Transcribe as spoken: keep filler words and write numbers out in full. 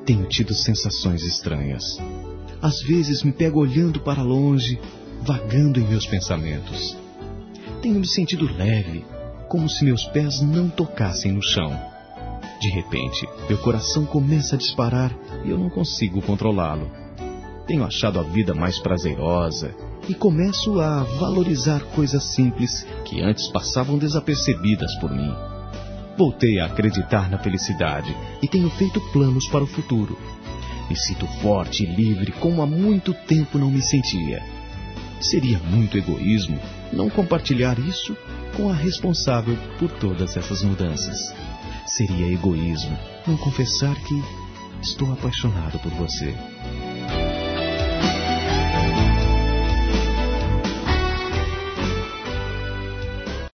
Tenho tido sensações estranhas. Às vezes me pego olhando para longe, vagando em meus pensamentos. Tenho me sentido leve, como se meus pés não tocassem no chão. De repente, meu coração começa a disparar e eu não consigo controlá-lo. Tenho achado a vida mais prazerosa e começo a valorizar coisas simples que antes passavam desapercebidas por mim. Voltei a acreditar na felicidade e tenho feito planos para o futuro. Me sinto forte e livre como há muito tempo não me sentia. Seria muito egoísmo não compartilhar isso com a responsável por todas essas mudanças. Seria egoísmo não confessar que estou apaixonado por você.